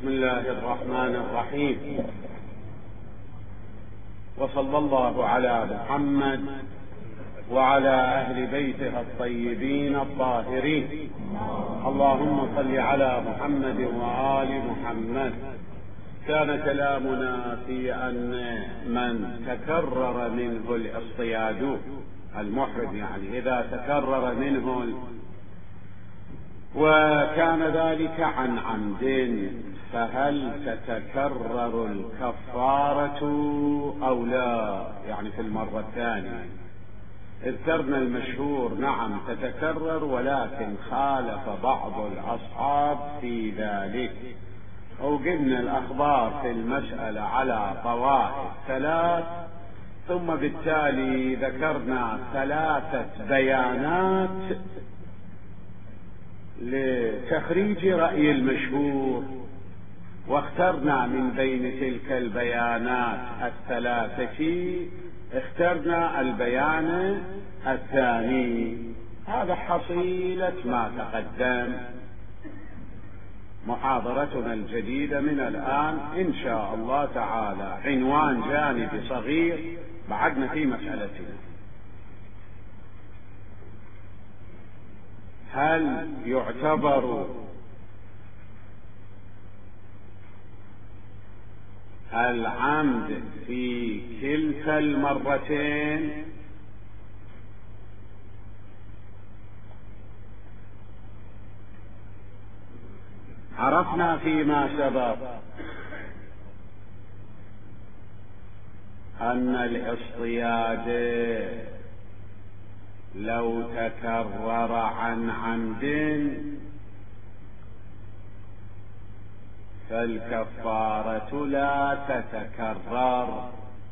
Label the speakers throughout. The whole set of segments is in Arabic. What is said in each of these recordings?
Speaker 1: بسم الله الرحمن الرحيم، وصلى الله على محمد وعلى أهل بيته الطيبين الطاهرين. اللهم صل على محمد وآل محمد. كان كلامنا في أن من تكرر منه الاصطياد المحرم، يعني إذا تكرر منه وكان ذلك عن عمد، فهل تتكرر الكفارة أو لا؟ يعني في المرة الثانية اذكرنا المشهور نعم تتكرر، ولكن خالف بعض الأصحاب في ذلك، وقلنا الأخبار في المسألة على طوائف ثلاث، ثم بالتالي ذكرنا 3 بيانات لتخريج رأي المشهور، واخترنا من بين تلك البيانات 3 اخترنا البيان الثاني. هذا حصيلة ما تقدم. محاضرتنا الجديدة من الآن إن شاء الله تعالى عنوان جانبي صغير بعدنا في مسألتنا: هل يعتبر العمد في كلتا المرتين؟ عرفنا فيما سبق أن الاصطياد لو تكرر عن عمد فالكفارة لا تتكرر،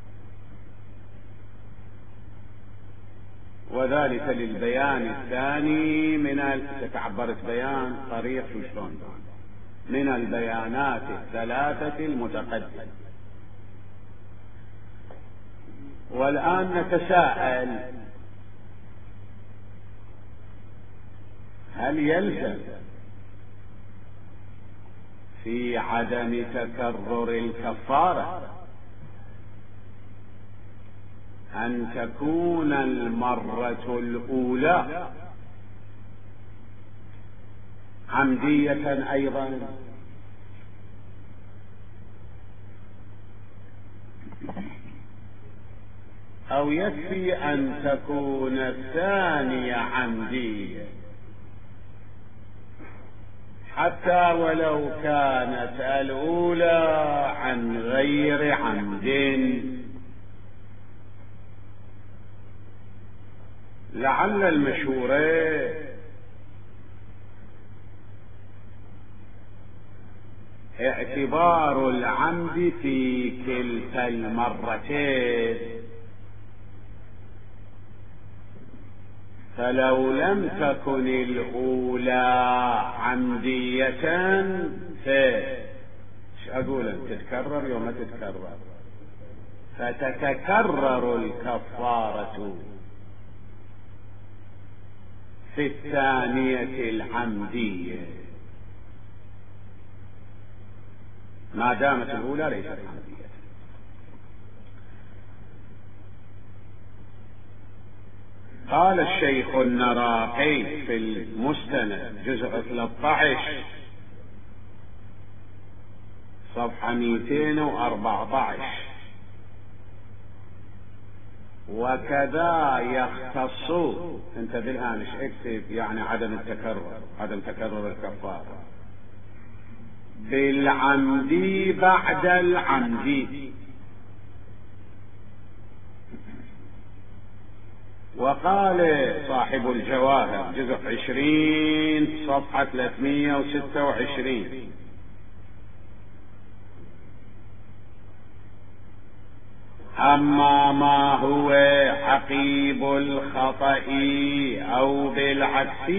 Speaker 1: وذلك للبيان الثاني من تعبرت بيان صريح وشلون من البيانات 3 المتقدمة. والآن نتساءل: هل يلزم في عدم تكرر الكفارة أن تكون المرة الأولى عمدية أيضا، أو يكفي أن تكون الثانية عمدية حتى ولو كانت الأولى عن غير عمد؟ لعل المشهور اعتبار العمد في كلتا المرتين، فلو لم تكن الأولى عمدية أقول تتكرر يوم تتكرر، فتتكرر الكفارة في الثانية العمدية ما دامت الأولى ليست عمدية. قال الشيخ النراقي في المستند جزء 13 صفحة 214: وكذا يختص، انتبه الآن اكتب يعني عدم تكرر الكفارة بالعمد بعد العمد. وقال صاحب الجواهر جزء 20 صفحة 326: أما ما هو عقيب الخطأ أو بالعكس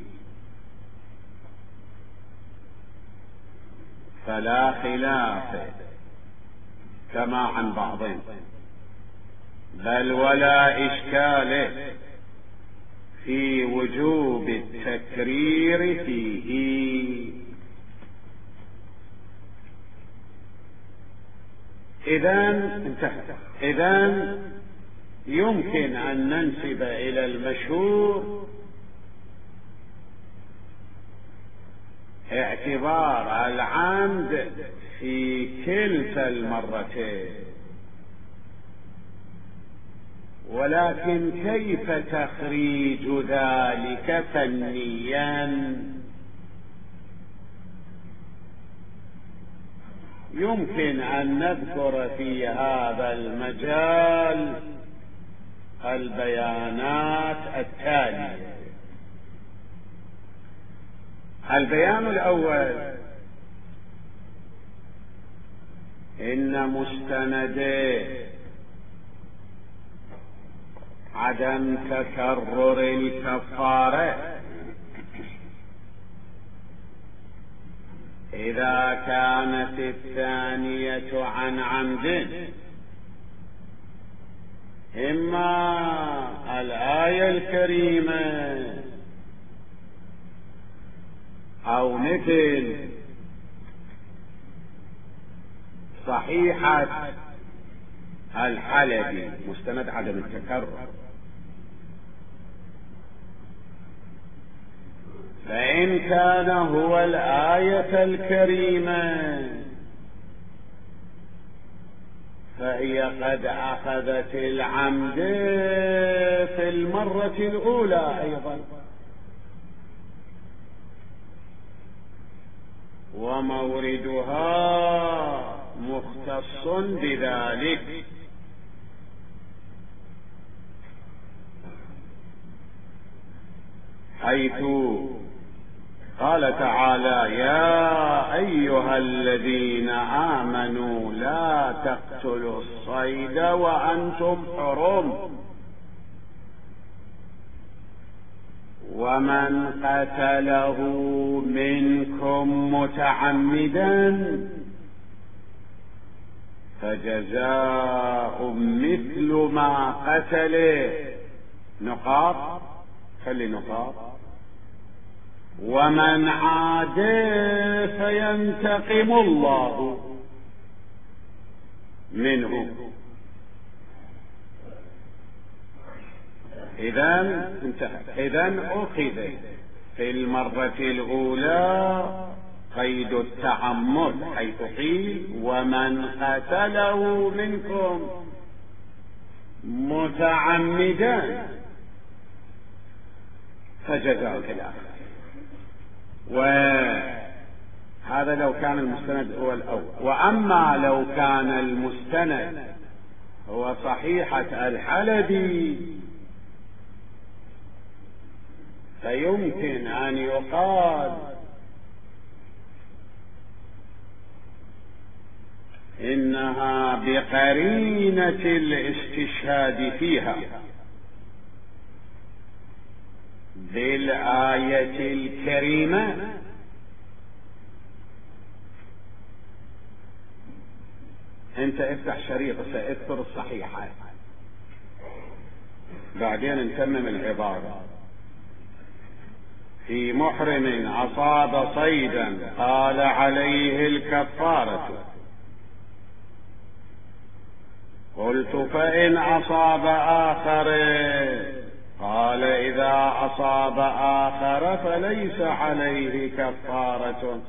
Speaker 1: فلا خلاف كما عن بعضهم، بل ولا إشكال في وجوب التكرير فيه، إذن يمكن أن ننسب إلى المشهور اعتبار العمد في كلتا المرتين، ولكن كيف تخريج ذلك فنيا؟ يمكن أن نذكر في هذا المجال البيانات التالية. البيان الأول: إن مستندي عدم تكرر الكفارة إذا كانت الثانية عن عمد إما الآية الكريمة أو مثل صحيحة الحلبي مستند عدم التكرر. فإن كان هو الآية الكريمة فهي قد أخذت العمد في المرة الأولى أيضا، وموردها مختص بذلك، حيث قال تعالى: يا أيها الذين آمنوا لا تقتلوا الصيد وأنتم حرم، ومن قتله منكم متعمدا فجزاء مثل ما قتل نقاط خلي نقاط ومن عاد فينتقم الله منه. إذن أخذ في المرة الأولى قيد التعمد، حيث قيل: ومن قتله منكم متعمدا فجزاء الآخر. وهذا لو كان المستند هو الأول. وأما لو كان المستند هو صحيحة الحلبي فيمكن أن يقال إنها بقرينة الاستشهاد فيها بالآية الكريمة انت افتح شريط ساذكر الصحيحة بعدين نتمم العبارة. في محرم أصاب صيدا قال عليه الكفارة، قلت فإن أصاب آخر قال إذا أصاب آخر فليس عليه كفارة،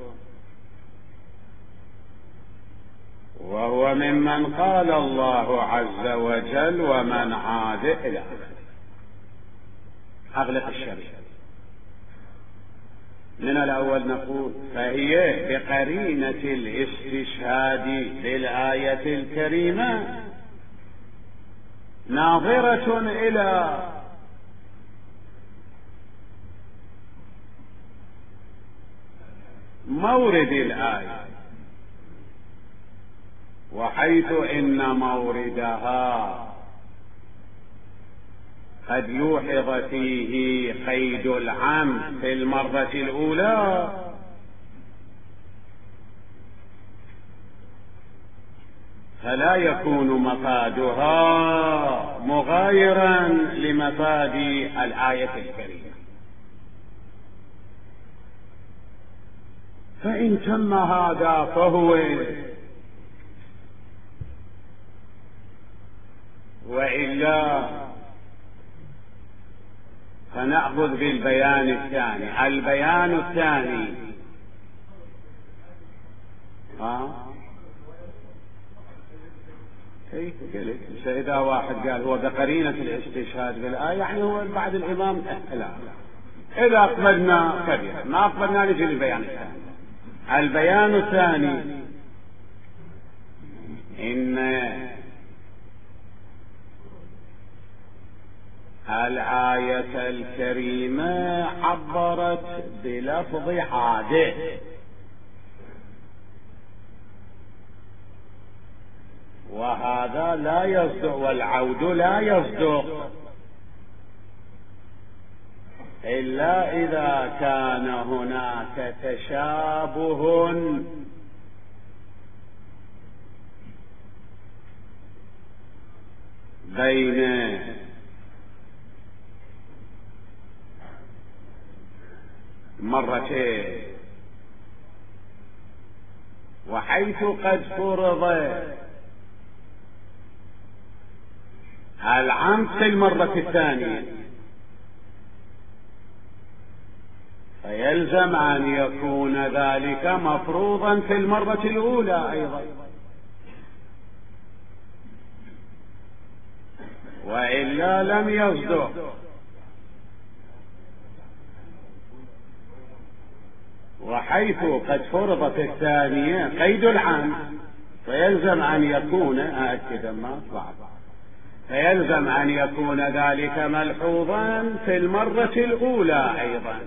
Speaker 1: وهو ممن قال الله عز وجل: ومن عاد إلى أغلق الشريعة. من الأول نقول فهي بقرينة الاستشهاد بالآية الكريمة ناظرة إلى مورد الآية، وحيث إن موردها قد يوحظ فيه قيد العمد في المرة الأولى فلا يكون مفادها مغايرا لمفاد الآية الكريمة. فإن تم هذا فهو وإلا فنأخذ بالبيان الثاني. البيان الثاني إذا واحد قال هو بقرينة الاستشهاد بالآية يعني هو بعد الإمام، لا، إذا أقبلنا كبير، ما أقبلنا نجي للبيان الثاني. البيان الثاني إن الآية الكريمة عبرت بلفظ عاده، وهذا لا يصدق، والعود لا يصدق إلا إذا كان هناك تشابه بين مرتين، وحيث قد فرض العمد في المرة الثانية فيلزم أن يكون ذلك مفروضا في المرة الأولى أيضا، وإلا لم يصدق. وحيث قد فرض في الثانية قيد العمد فيلزم أن يكون أكد ما صعب، فيلزم أن يكون ذلك ملحوظا في المرة الأولى أيضا،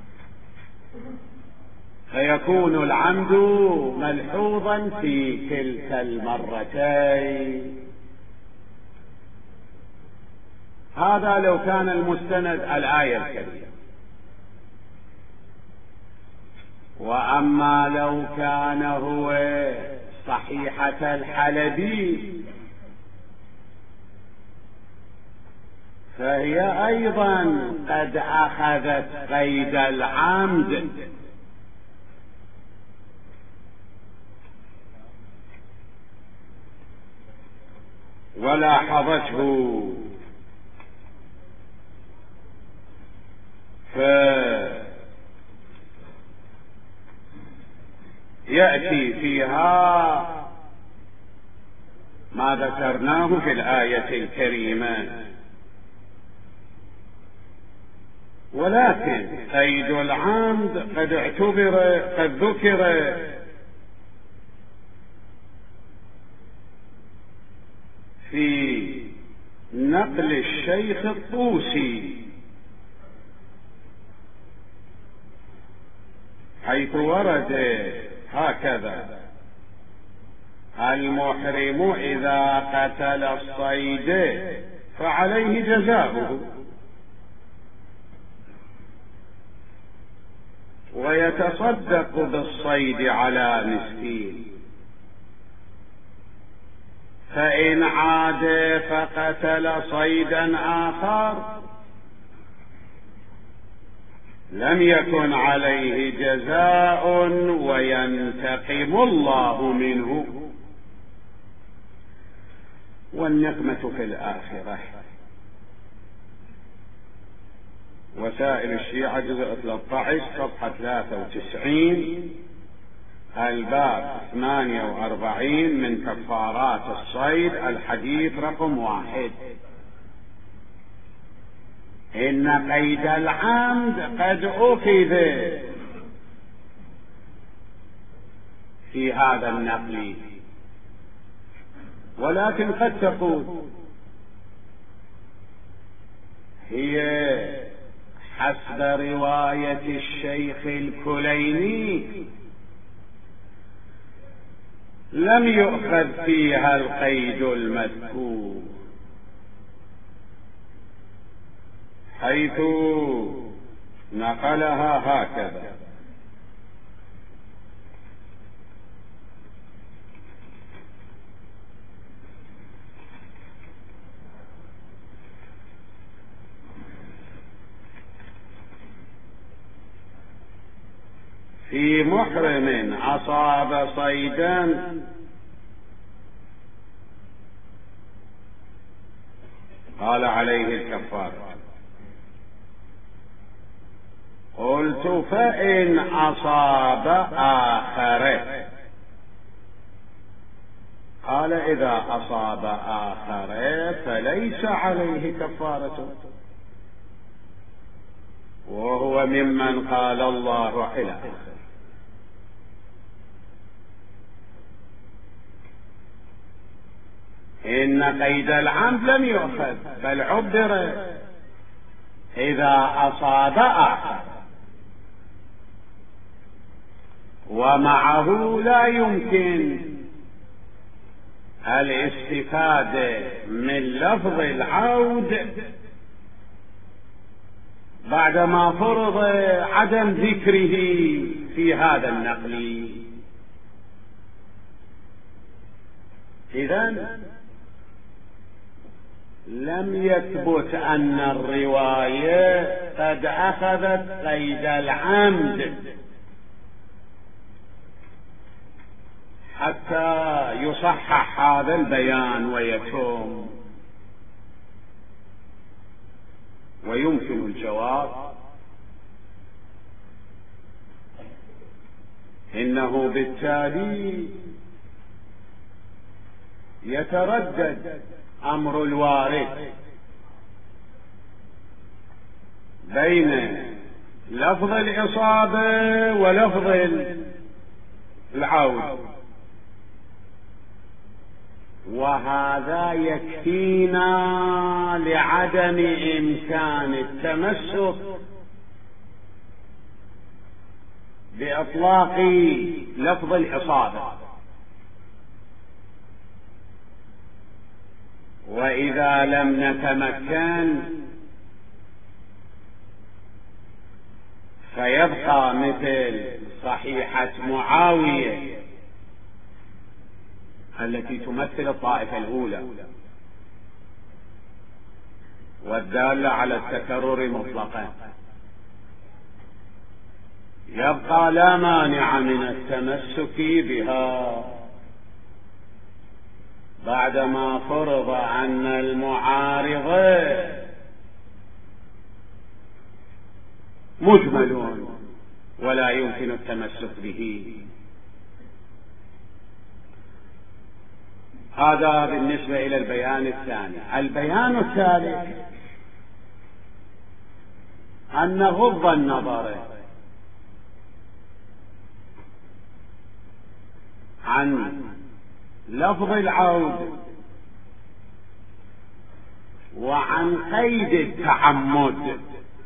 Speaker 1: فيكون العمد ملحوظا في كلتا المرتين. هذا لو كان المستند الآية الكريمة. وأما لو كان هو صحيحة الحلبي فهي أيضا قد أخذت قيد العمد، ولاحظته فيأتي فيها ما ذكرناه في الآية الكريمة. ولكن قيد العمد قد ذكر في نقل الشيخ الطوسي، حيث ورد هكذا: المحرم إذا قتل الصيد فعليه جزاؤه، ويتصدق بالصيد على مسكين، فإن عاد فقتل صيدا آخر لم يكن عليه جزاء وينتقم الله منه. والنقمة في الآخرة. وسائل الشيعة جزء 13 صفحة 93 الباب 48 من كفارات الصيد الحديث رقم 1: إن قيد العمد قد أخذ في هذا النقل، ولكن قد تقول هي حسب رواية الشيخ الكليني لم يؤخذ فيها القيد المذكور، حيث نقلها هكذا: في محرم أصاب صيدا قال عليه الكفارة. قلت فإن أصاب آخره، قال إذا أصاب آخره فليس عليه كفارة، وهو ممن قال الله إلى آخره. إن قيد العمد لم يؤخذ، بل عبر إذا أصاب آخر، ومعه لا يمكن الاستفادة من لفظ العود بعدما فرض عدم ذكره في هذا النقل. إذن لم يثبت أن الرواية قد أخذت قيد العمد حتى يصحح هذا البيان ويتم. ويمكن الجواب إنه بالتالي يتردد أمر الوارد بين لفظ الإصابة ولفظ العود، وهذا يكفينا لعدم إمكان التمسك بإطلاق لفظ الإصابة. وإذا لم نتمكن فيبقى مثل صحيحة معاوية التي تمثل الطائفة الأولى والدالة على التكرر مطلقا، يبقى لا مانع من التمسك بها بعدما فرض أن المعارض مجمل ولا يمكن التمسك به. هذا بالنسبة إلى البيان الثاني. البيان الثالث أن غض النظر عن لفظ العود وعن قيد التعمد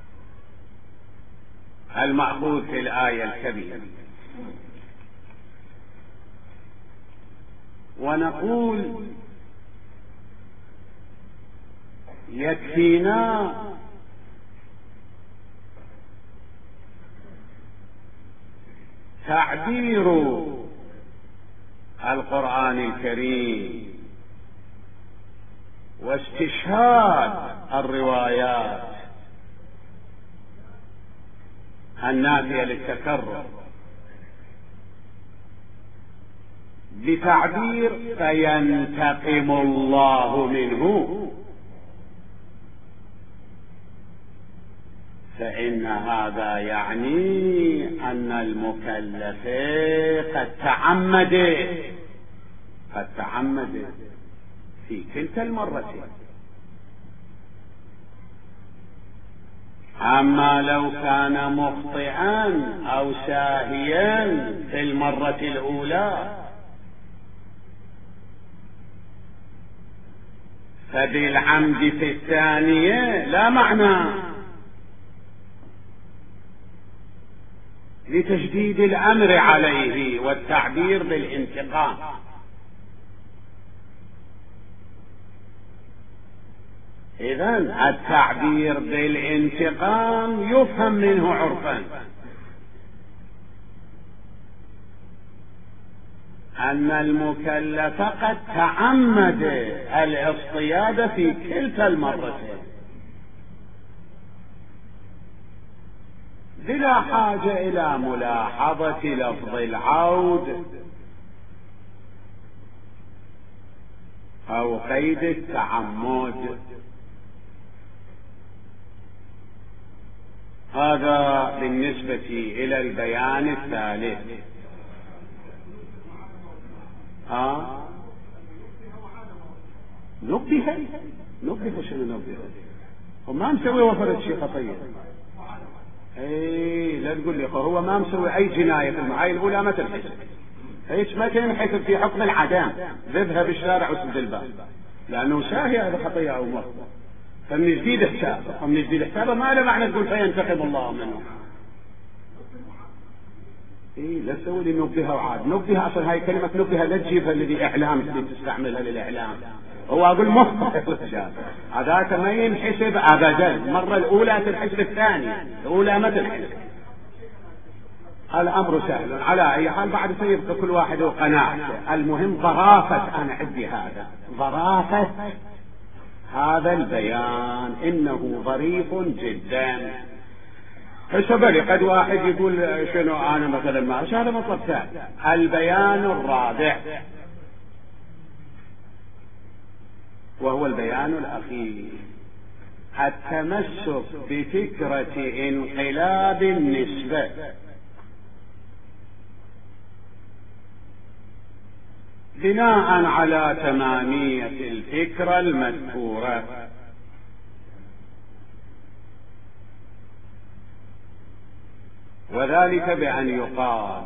Speaker 1: المأخوذ في الآية الكريمة، ونقول يكفينا تعبير القرآن الكريم واستشهاد الروايات النافية للتكرر بتعبير فينتقم الله منه، فإن هذا يعني أن المكلف قد تعمد في كلتا المرتين. أما لو كان مخطئا أو ساهيا في المرة الأولى فبالعمد في الثانية لا معنى لتجديد الأمر عليه والتعبير بالانتقام. إذن التعبير بالانتقام يفهم منه عرفا أن المكلف قد تعمد الاصطياد في كلتا المرتين بلا حاجة إلى ملاحظة لفظ العود أو قيد التعمد. هذا بالنسبة إلى البيان الثالث. نبه شنو نبه؟ وما مسوي وفرة شيء خطية. لا تقول لي هو ما مسوي أي جناية في المعاية الأولى ما تنحسب، هيك ما تنحسب في حكم العدم. ذبها بالشارع وسد الباب لأنه ساهي، هذا خطية أو مرض، فمن جديد حسابه، ومن جديد حسابه ما له معنى تقول فينتقم الله منه. لا تسوي لي نبهها وعاد. نبهها أصلا هاي كلمة نبهها لا تجيبها الذي إعلام اللي تستعملها للإعلام. هو أقول هذاك ما ينحسب أبدا. المرة الأولى تنحسب، الثانية الأولى ما تنحسب. الأمر سهل على أي حال. بعد سيبقى كل واحد وقناعته. المهم ظرافة، أنا عندي هذا ظرافة هذا البيان، إنه ظريف جدا. فسبلي قد واحد يقول شنو أنا مثلا ما هذا مطلب ثاني. البيان الرابع وهو البيان الأخير، التمسك بفكرة انقلاب النسبة بناء على تمامية الفكرة المذكورة. وذلك بأن يقال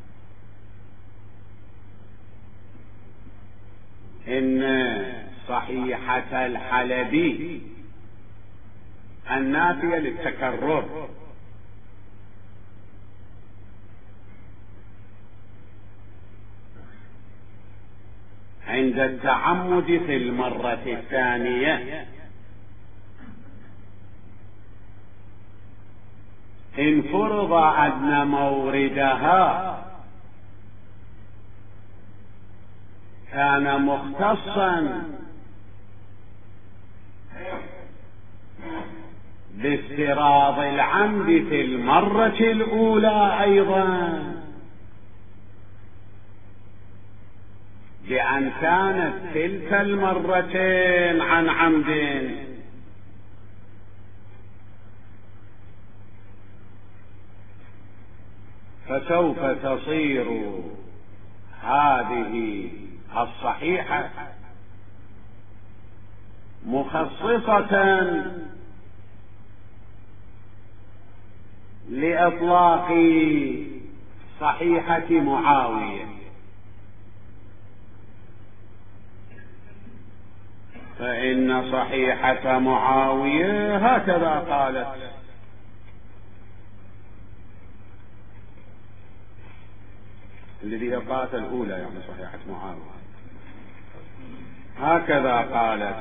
Speaker 1: إن صحيحة الحلبي النافية للتكرر عند التعمد في المرة الثانية إن فرض أن موردها كان مختصا باستراض العمد في المرة الأولى أيضا، بأن كانت تلك المرتين عن عمد، فسوف تصير هذه الصحيحة مخصصة لإطلاق صحيحة معاوية. فإن صحيحة معاوية هكذا قالت: الذي قالت الأولى يعني صحيحة معاوية، هكذا قالت: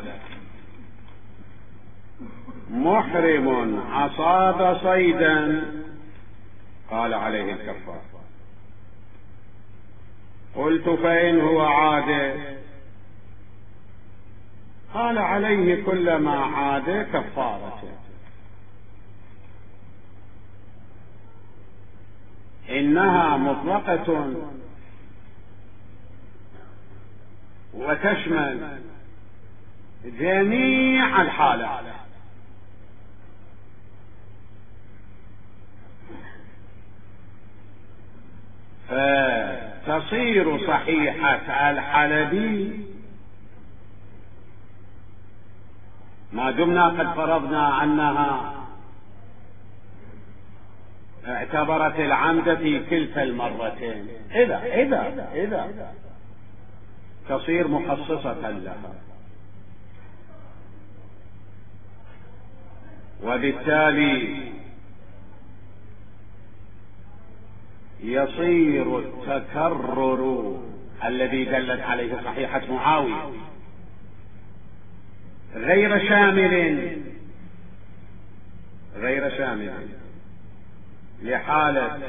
Speaker 1: محرم أصاب صيدا قال عليه الكفارة. قلت: فإن هو عاد؟ قال: عليه كل ما عاد كفارته. إنها مطلقة وتشمل جميع الحالات، فتصير صحيحة الحلبي ما دمنا قد فرضنا أنها اعتبرت العمد في كلتا المرتين، إذا تصير مخصصة لها، وبالتالي يصير التكرر الذي دلت عليه صحيحة معاوية غير شامل لحالة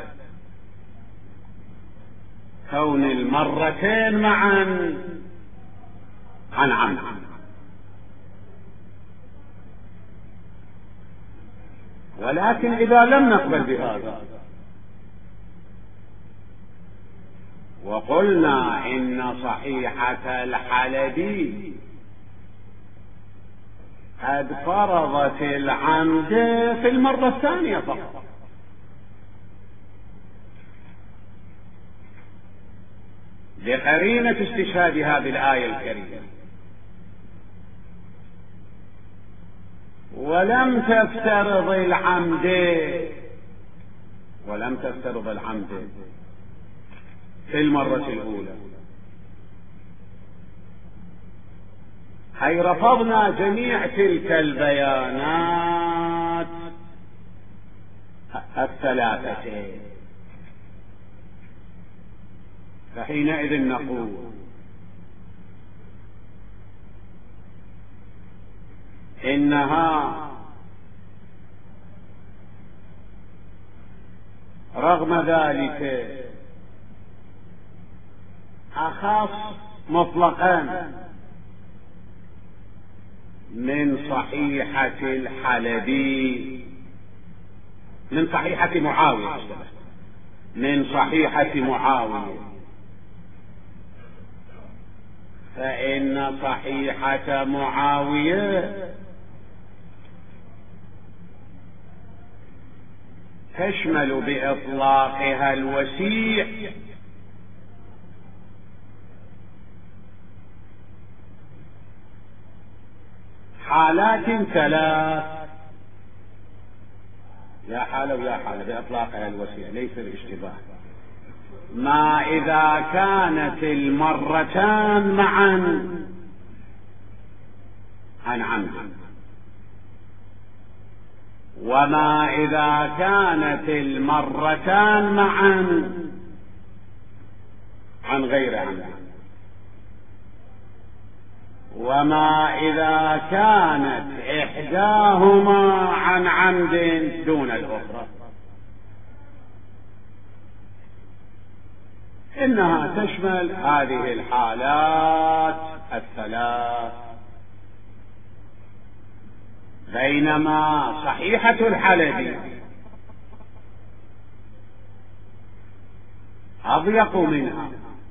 Speaker 1: كون المرتين معا عن عمد. ولكن إذا لم نقبل بهذا وقلنا إن صحيحة الحلبي قد فرضت العمد في المرة الثانية فقط، لقرينة استشهادها بالآية الكريمة، ولم تفترض العمد في المرة الأولى، حي رفضنا جميع تلك البيانات الثلاثة، فحينئذ نقول إنها رغم ذلك أخص مطلقا من صحيحة الحلبي، من صحيحة معاوية، فإن صحيحة معاوية تشمل بإطلاقها الوسيع حالات ثلاث، يا حالة ويا حالة بإطلاقها الوسيع ليس الاشتباه. ما إذا كانت المرتان معا عن عمد، وما إذا كانت المرتان معا عن غير عمد، وما إذا كانت إحداهما عن عمد دون الأخرى. إنها تشمل هذه الحالات الثلاث، بينما صحيحة الحلبي أضيق منها،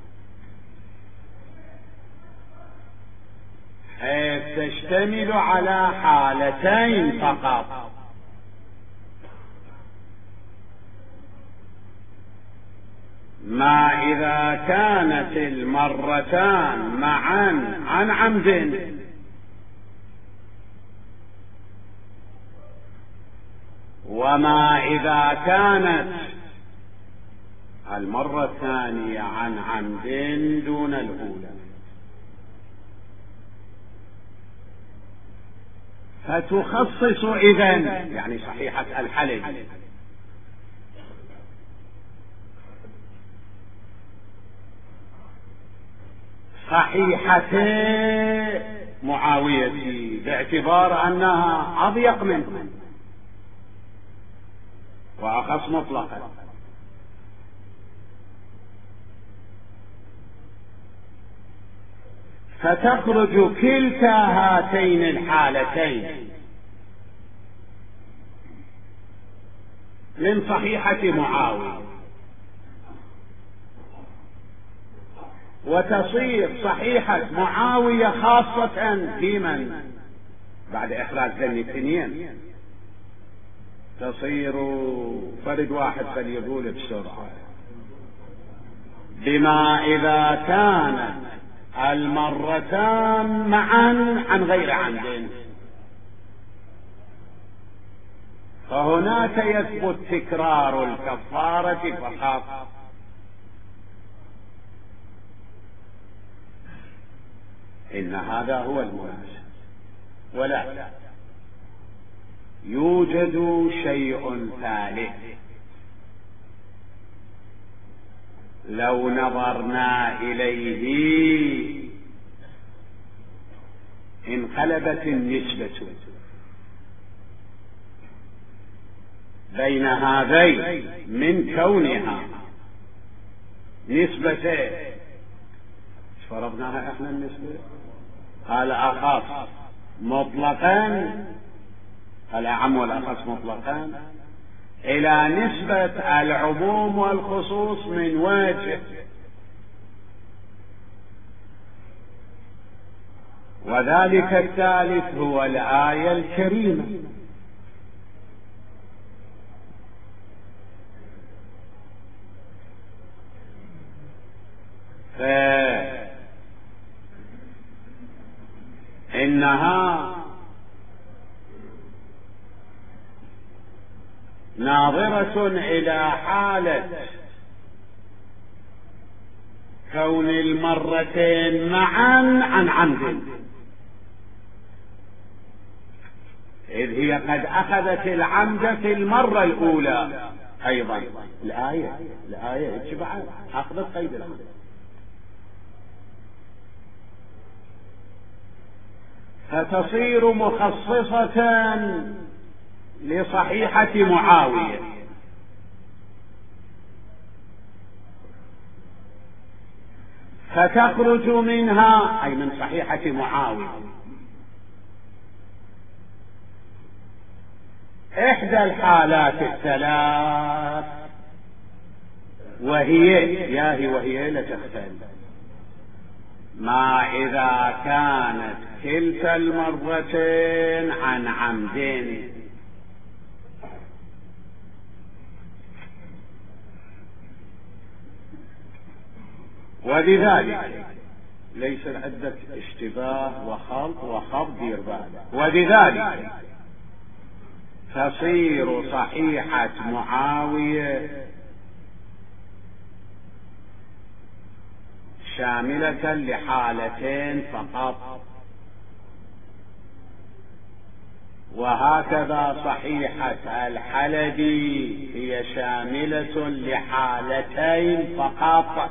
Speaker 1: حيث تشتمل على حالتين فقط، ما إذا كانت المرتان معا عن عمد، وما إذا كانت المرة الثانية عن عمد دون الأولى. فتخصص إذن يعني صحيحة الحلبي صحيحة معاوية باعتبار أنها أضيق منه وأخص مطلقا، فتخرج كلتا هاتين الحالتين من صحيحة معاوية، وتصير صحيحة معاوية خاصة في من بعد إخراج ذني الاثنين، تصير فرد واحد فليقول بسرعة، بما إذا كانت المرتان معا عن غير عمد، فهناك يثبت تكرار الكفارة فقط. إن هذا هو المناسب، ولا يوجد شيء ثالث لو نظرنا إليه انقلبت النسبة بين هذين من كونها نسبتين. فرضناها احنا النسبة، قال أخص مطلقا، الأعم والأخص مطلقا، إلى نسبة العموم والخصوص من وجه، وذلك الثالث هو الآية الكريمة. فإنها ناظرة إلى حالة كون المرتين معا عن عمد، إذ هي قد أخذت العمد في المرة الأولى أيضا. الآية اتبعت أخذت قيد العمد، فتصير مخصصة لصحيحة معاوية، فتخرج منها أي من صحيحة معاوية إحدى الحالات الثلاث، وهي لا تختلف، ما إذا كانت كلتا المرتين عن عمد، وبذلك ليس عدة اشتباه وخلط وخبط دير بالك، وبذلك تصير صحيحة معاوية شاملة لحالتين فقط، وهكذا صحيحة الحلبي هي شاملة لحالتين فقط.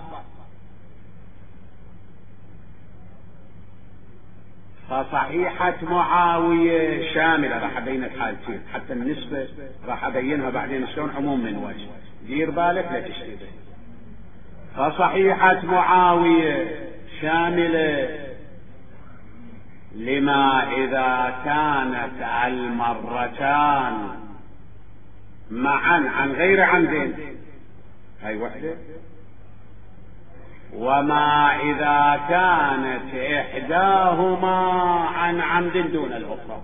Speaker 1: فصحيحة معاوية شاملة، راح أبين الحالتين حتى النسبة راح أبينها بعدين شلون عموم من وجه، دير بالك لا تشتبه. فصحيحة معاوية شاملة لما إذا كانت المرتان معا عن غير عمد، هاي وحدة، وما إذا كانت إحداهما عن عمد دون الأخرى.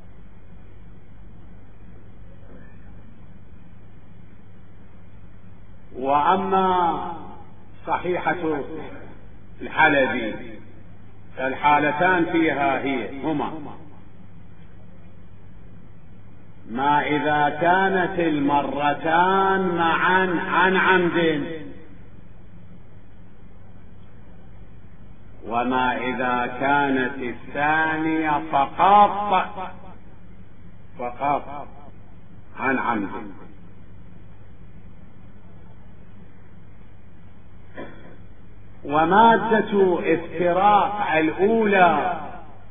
Speaker 1: وأما صحيحة الحلبي فالحالتان فيها هما ما إذا كانت المرتان معا عن عمد، وما إذا كانت الثانية فقط عن عمد. ومادة افتراق الأولى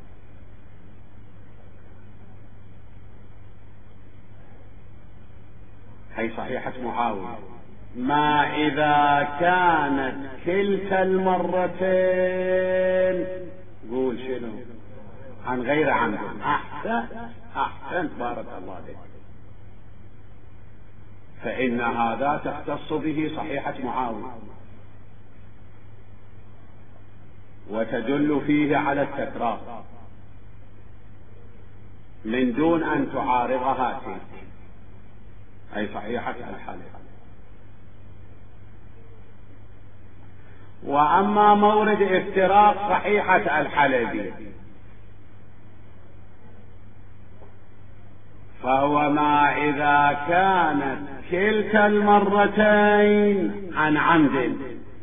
Speaker 1: هي صحيحة معاوية، ما إذا كانت كلتا المرتين قول شنو عن غير عمد. أحسن بارك الله لك. فإن هذا تختص به صحيحة معاوية وتدل فيه على التكرار من دون أن تعارض هاتين، أي صحيحة الحالة. وأما مورد افتراق صحيحة الحلبي فهو ما إذا كانت كلتا المرتين عن عمد،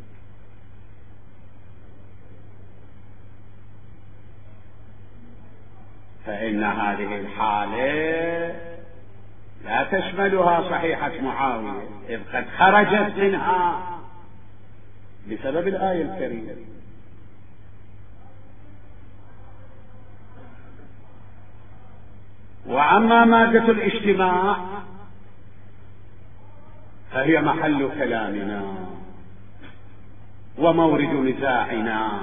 Speaker 1: فإن هذه الحالة لا تشملها صحيحة معاوية، إذ قد خرجت منها بسبب الآية الكريمة. وأما مادة الاجتماع فهي محل كلامنا ومورد نزاعنا،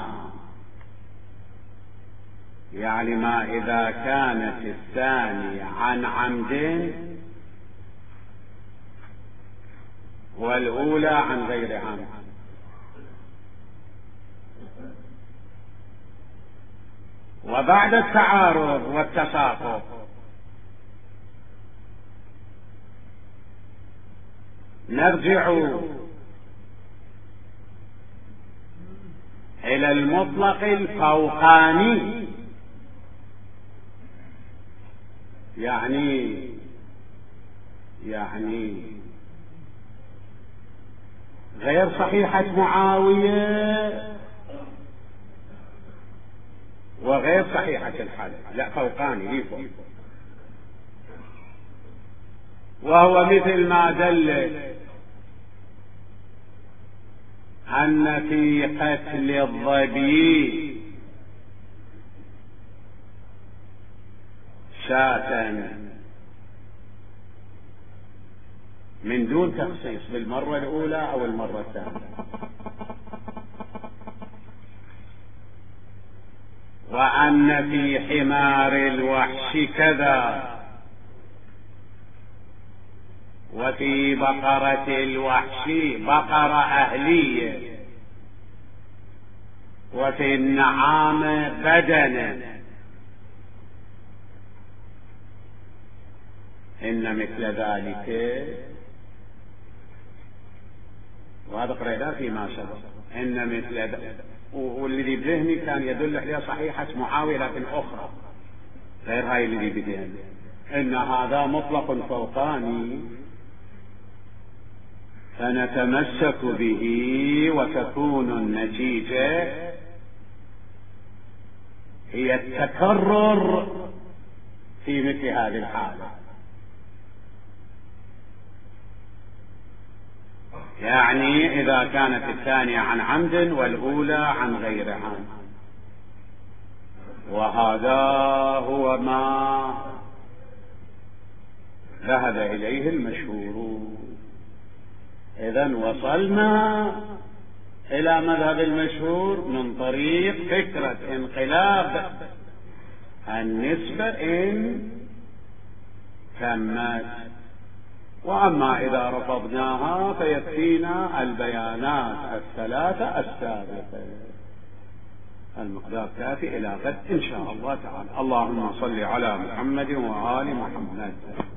Speaker 1: يعني ما إذا كانت الثانية عن عمد والأولى عن غير عمد. وبعد التعارض والتساقط نرجع إلى المطلق الفوقاني، يعني غير صحيحة معاوية وغير صحيحة الحالة، لا فوقاني ليه فوق، وهو مثل ما دل أن في قتل الظبي شاة من دون تخصيص بالمرة الأولى أو المرة الثانية، وأن في حمار الوحش كذا، وفي بقرة الوحش بقرة أهلية، وفي النعام بدنة، إن مثل ذلك، وهذا قريناه فيما سبق، إن مثل ذلك، والذي بذهني كان يدل عليه صحيحة معاوية لكن أخرى غير هاي الذي بذهني، إن هذا مطلق فوقاني فنتمسك به، وتكون النتيجة هي التكرر في مثل هذه الحالة، يعني إذا كانت الثانية عن عمد والأولى عن غير عمد، وهذا هو ما ذهب إليه المشهور. إذن وصلنا إلى مذهب المشهور من طريق فكرة انقلاب النسبة إن تمت، وأما إذا رفضناها فيكفينا البيانات الثلاثة السابقة. المقدار كافي، إلى غد إن شاء الله تعالى. اللهم صل على محمد وآل محمد.